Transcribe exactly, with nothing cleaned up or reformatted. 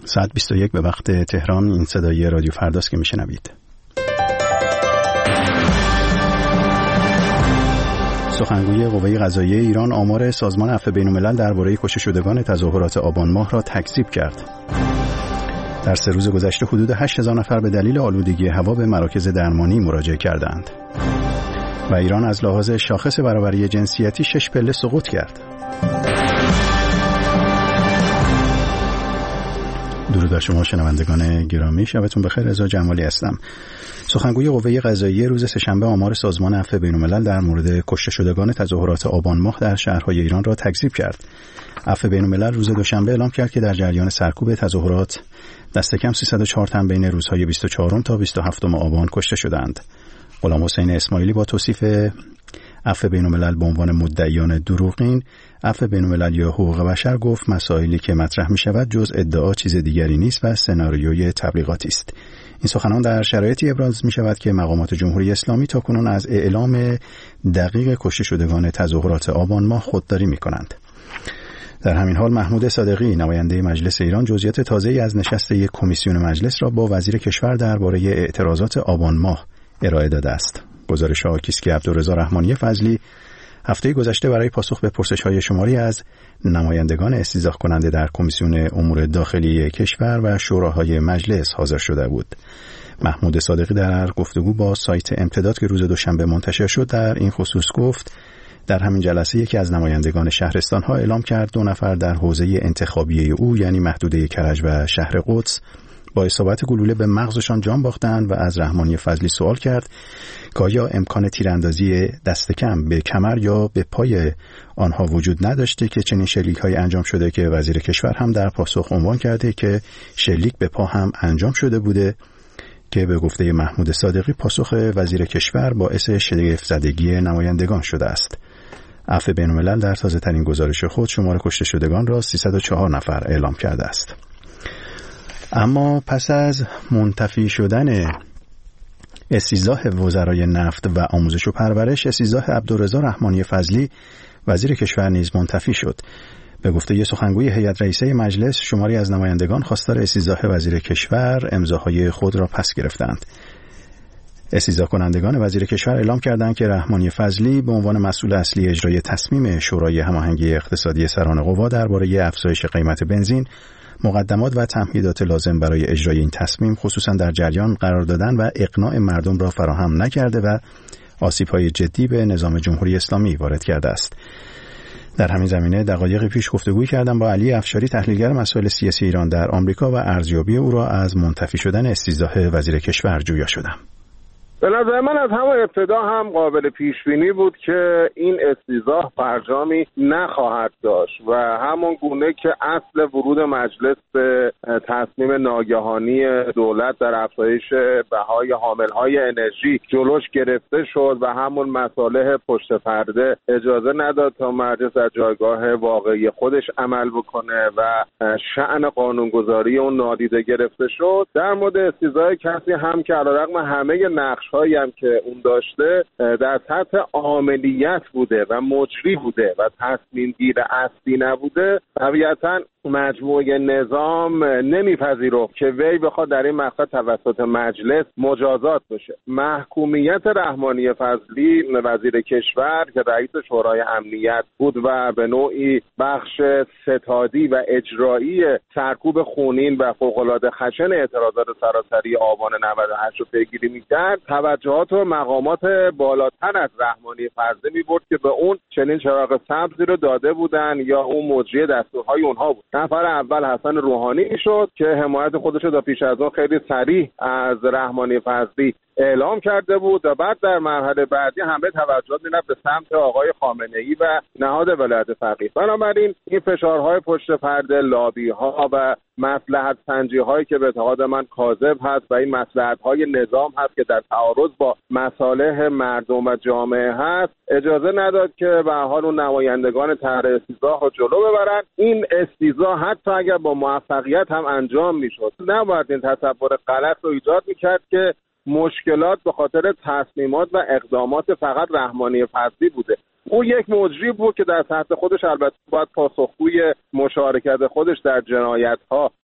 ساعت بیست و یک به وقت تهران. این صدای رادیو فرداست که میشنوید. سخنگوی قوه قضاییه ایران آمار سازمان عفو بین‌الملل درباره کشته شدگان تظاهرات آبان ماه را تکذیب کرد. در سه روز گذشته حدود هشت هزار نفر به دلیل آلودگی هوا به مراکز درمانی مراجعه کردند. و ایران از لحاظ شاخص برابری جنسیتی شش پله سقوط کرد. درود بر شما شنوندگان گرامی، شبتون بخیر. رضا جمالی هستم. سخنگوی قوه قضاییه روز سه‌شنبه آمار سازمان عفو بین‌الملل در مورد کشته شدگان تظاهرات آبان ماه در شهرهای ایران را تکذیب کرد. عفو بین‌الملل روز دوشنبه اعلام کرد که در جریان سرکوب تظاهرات دست کم سیصد و چهار تن بین روزهای بیست و چهارم تا بیست و هفتم آبان کشته شدند. غلام حسین اسماعیلی با توصیف عفو بین‌الملل به عنوان مدعیان دروغین، عفو بین‌الملل یا حقوق بشر گفت مسائلی که مطرح می شود جز ادعا چیز دیگری نیست و سناریوی تبلیغاتی است. این سخنان در شرایطی ابراز می شود که مقامات جمهوری اسلامی تاکنون از اعلام دقیق کشته شدگان تظاهرات آبان ماه خودداری می کنند. در همین حال محمود صادقی نماینده مجلس ایران جزئیات تازه‌ای از نشست یک کمیسیون مجلس را با وزیر کشور درباره اعتراضات آبان ماه ارائه داده است. گزارش حاکی است که عبدالرضا رحمانی فضلی هفته گذشته برای پاسخ به پرسش‌های شماری از نمایندگان استیضاح کننده در کمیسیون امور داخلی کشور و شوراهای مجلس حاضر شده بود. محمود صادقی در گفتگو با سایت امتداد که روز دوشنبه منتشر شد در این خصوص گفت در همین جلسه یکی از نمایندگان شهرستان‌ها اعلام کرد دو نفر در حوزه انتخابی او یعنی محدوده کرج و شهر قدس با اصابت گلوله به مغزشان جان باختند و از رحمانی فضلی سوال کرد که آیا امکان تیراندازی دست کم به کمر یا به پای آنها وجود نداشته که چنین شلیک‌هایی انجام شده، که وزیر کشور هم در پاسخ عنوان کرده که شلیک به پا هم انجام شده بوده، که به گفته محمود صادقی پاسخ وزیر کشور باعث شگفت زدگی نمایندگان شده است. عفو بین‌الملل در تازه‌ترین گزارش خود شمار کشته شدگان را سیصد و چهار نفر اعلام کرده است. اما پس از منتفی شدن استیضاح وزرای نفت و آموزش و پرورش، استیضاح عبدالرضا رحمانی فضلی وزیر کشور نیز منتفی شد. به گفته ی سخنگوی هیئت رئیسه مجلس، شماری از نمایندگان خواستار استیضاح وزیر کشور امضاهای خود را پس گرفتند. استیضاح کنندگان وزیر کشور اعلام کردند که رحمانی فضلی به عنوان مسئول اصلی اجرای تصمیم شورای هماهنگی اقتصادی سران قوا درباره افزایش قیمت بنزین، مقدمات و تمهیدات لازم برای اجرای این تصمیم خصوصا در جریان قرار دادن و اقناع مردم را فراهم نکرده و آسیب‌های جدی به نظام جمهوری اسلامی وارد کرده است. در همین زمینه دقایقی پیش گفتگوی کردم با علی افشاری، تحلیلگر مسائل سیاسی ایران در آمریکا، و ارزیابی او را از منتفی شدن استیضاح وزیر کشور جویا شدم. به نظر من از همون ابتدا هم قابل پیش بینی بود که این استیضاح فرجامی نخواهد داشت و همون گونه که اصل ورود مجلس به تصمیم ناگهانی دولت در افزایش بهای حاملهای انرژی جلوش گرفته شد و همون مصالح پشت پرده اجازه نداد تا مجلس در جایگاه واقعی خودش عمل بکنه و شأن قانونگذاری اون نادیده گرفته شد. در مورد استیضاح کسی هم که علیرغم همه نقش هایی هم که اون داشته در سطح عاملیت بوده و مجری بوده و تصمیم گیر اصلی نبوده، طبیعتاً مجموعه نظام نمیپذیرفت که وی بخواد در این مقصد توسط مجلس مجازات بشه. محکومیت رحمانی فضلی وزیر کشور که رئیس شورای امنیت بود و به نوعی بخش ستادی و اجرایی سرکوب خونین و فوق‌العاده خشن اعتراضات سراسری آبان نود و هشت رو پیگیری میکرد، توجهات و مقامات بالاتر از رحمانی فضلی میبرد که به اون چنین چراغ سبزی رو داده بودن یا اون مجری دستورهای اونها بود. نفر اول حسن روحانی شد که حمایت خودش رو پیش از اون خیلی صریح از رحمانی فضلی اعلام کرده بود و بعد در مرحله بعدی همه توجهات می‌رفت به سمت آقای خامنه‌ای و نهاد ولایت فقیه. بنابراین این فشارهای پشت پرده، لابی‌ها و مصلحت سنجی‌هایی که به اعتقاد من کاذب هست و این مصلحت‌های نظام هست که در تعارض با مصالح مردم و جامعه هست، اجازه نداد که به هر حال اون نمایندگان طرح استیضاح رو جلو ببرن. این استیضاح حتی اگر با موفقیت هم انجام می‌شد، نباید این تصور غلط رو ایجاد می‌کرد که مشکلات به خاطر تصمیمات و اقدامات فقط رحمانی فضلی بوده. او یک مجری بود که در سطح خودش البته باید پاسخگوی مشارکت خودش در جنایت‌ها